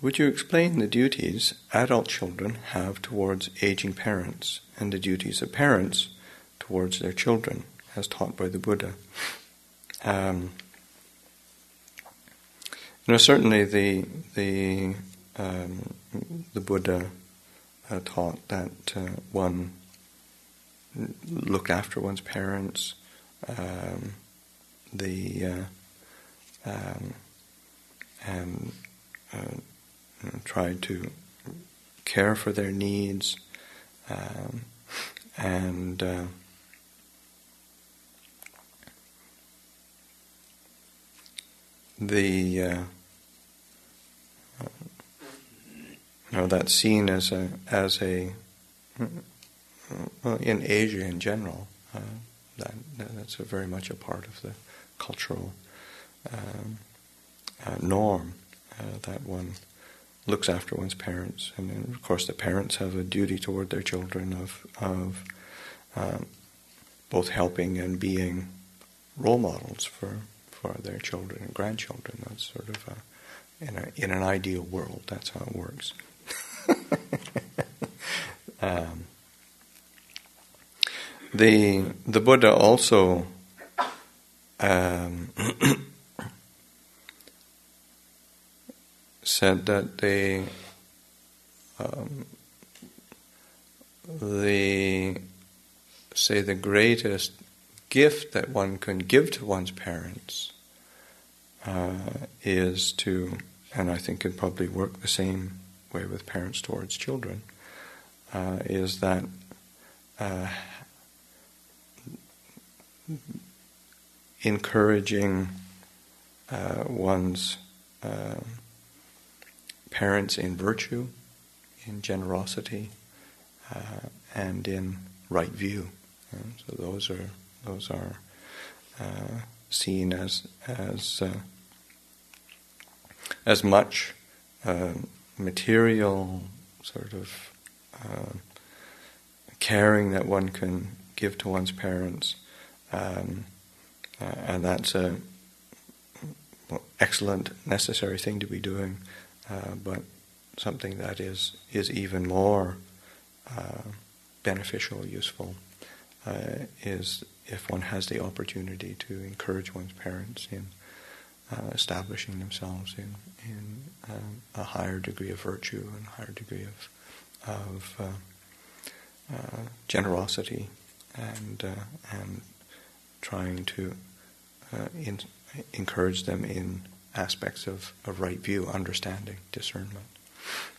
would you explain the duties adult children have towards aging parents and the duties of parents towards their children, as taught by the Buddha? Certainly the Buddha taught that one look after one's parents, and try to care for their needs, and that's seen as a well, in Asia in general, that's very much a part of the cultural norm, that one looks after one's parents, and then, of course, the parents have a duty toward their children of both helping and being role models for their children and grandchildren. That's sort of in an ideal world, that's how it works. The Buddha also said that the greatest gift that one can give to one's parents is to, and I think it probably work the same way with parents towards children, is that encouraging one's parents in virtue, in generosity, and in right view. So those are seen as much material sort of caring that one can give to one's parents, and that's a excellent, necessary thing to be doing. But something that is even more beneficial, useful, is if one has the opportunity to encourage one's parents in establishing themselves in a higher degree of virtue and a higher degree of generosity, and trying to encourage them in aspects of right view, understanding, discernment.